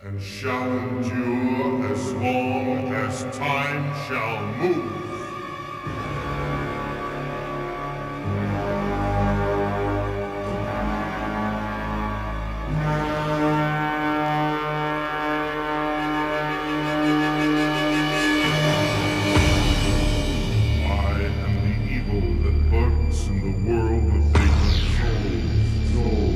and shall endure as long as time shall move. I am the evil that lurks in the world that they control.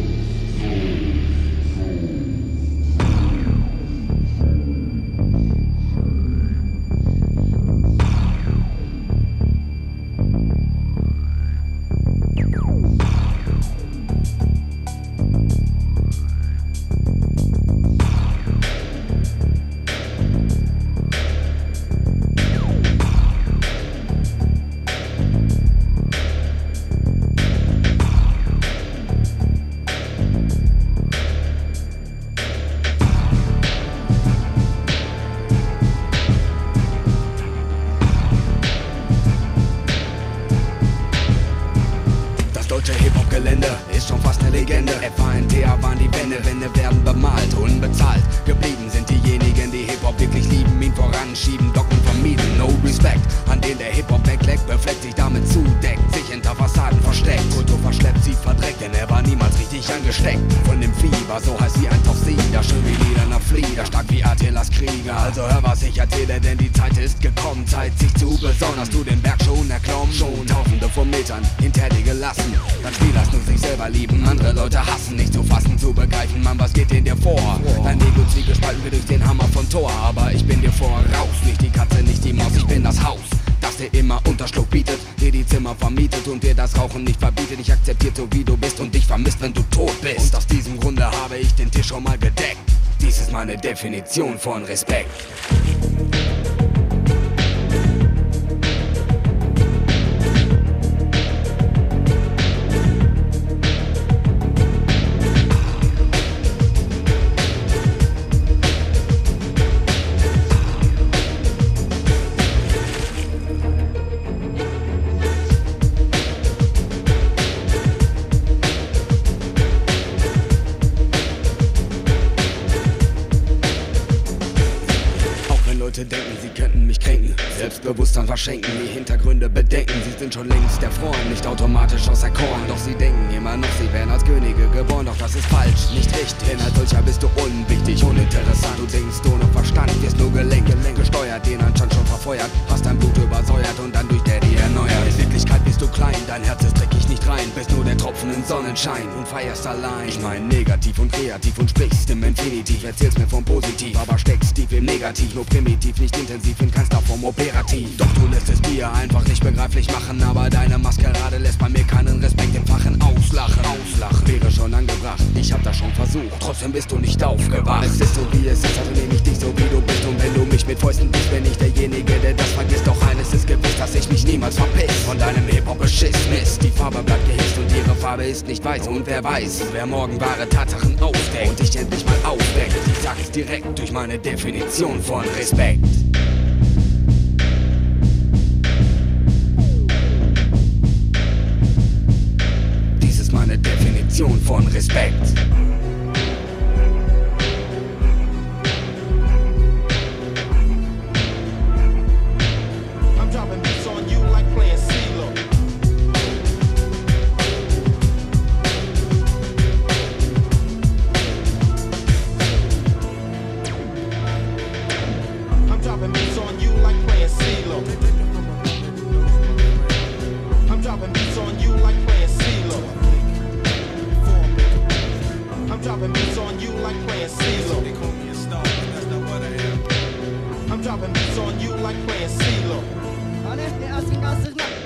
Deutsche Hip-Hop-Gelände ist schon fast eine Legende. FANTA waren die Wände werden bemalt, unbezahlt. Geblieben sind diejenigen, die Hip-Hop wirklich lieben, ihn voranschieben, Dogmen vermieden. No respect, an den der Hip-Hop wegleckt, befleckt sich damit zudeckt, sich hinter Fassaden versteckt. Kultur verschleppt, sie verdreckt, denn er war niemals richtig angesteckt. Von dem Fieber, so heißt sie einfach sie, da schön wie liederner Flieder, stark wie Attilas Krieger. Also hör, was ich erzähle, denn die Zeit ist gekommen, Zeit sich zu besonnen. Hast du den Berg schon erklommen? Schon Tausende von Metern hinter dir gelassen. Dann spiel, lass nur sich selber lieben, andere Leute hassen, nicht zu fassen, zu begreifen, Mann, was geht in dir vor? Dein Ego zwiegespalten wird durch den Hammer von Thor, aber ich bin dir voraus, nicht die Katze, nicht die Maus, ich bin das Haus, das dir immer Unterschlupf bietet, dir die Zimmer vermietet und dir das Rauchen nicht verbietet. Ich akzeptiere so wie du bist und dich vermisst, wenn du tot bist. Und aus diesem Grunde habe ich den Tisch schon mal gedeckt. Dies ist meine Definition von Respekt. Leute denken, sie könnten mich kränken, Selbstbewusstsein verschenken, die Hintergründe bedenken. Sie sind schon längst erfroren, nicht automatisch auserkoren. Doch sie denken immer noch, sie wären als Könige geboren. Doch das ist falsch, nicht richtig, denn als solcher bist du unwichtig, uninteressant. Du denkst ohne Verstand, wirst nur Gelenke gesteuert, den Anstand schon verfeuert. Hast dein Blut übersäuert und dann durch Daddy erneuert. In Wirklichkeit bist du klein, dein Herz ist dreckig nicht rein. Bist nur der Tropfen im Sonnenschein und feierst allein. Ich mein negativ und kreativ und sprichst im Infinitiv. Erzählst mir vom Positiv, aber steckst tief im Negativ. Nur primitiv, nicht intensiv, in keinster Form operativ. Doch du lässt es dir einfach nicht begreiflich machen. Aber deine Maskerade lässt bei mir keinen Respekt im Fachen auslachen. Wäre schon angebracht, ich hab das schon versucht. Trotzdem bist du nicht aufgewacht. Es ist so wie es ist, also nehm ich dich so wie du bist. Und wenn du mich mit Fäusten bist, bin ich derjenige, der das vergisst. Doch eines ist gewiss, dass ich mich niemals verpiss von deinem Hip-Hop-Beschiss. Mist, die Farbe bleibt gehisst und ihre Farbe ist nicht weiß. Und wer weiß, wer morgen wahre Tatsachen aufdeckt und dich endlich mal aufweckt. Ich sag es direkt durch meine Definition von Respekt. Dies ist meine Definition von Respekt. Dropping beats on you like playing CeeLo. I'm dropping beats on you like playing CeeLo. I'm dropping beats on you like playing CeeLo. They call me a star, but that's not what I am. I'm dropping beats on you like playing CeeLo.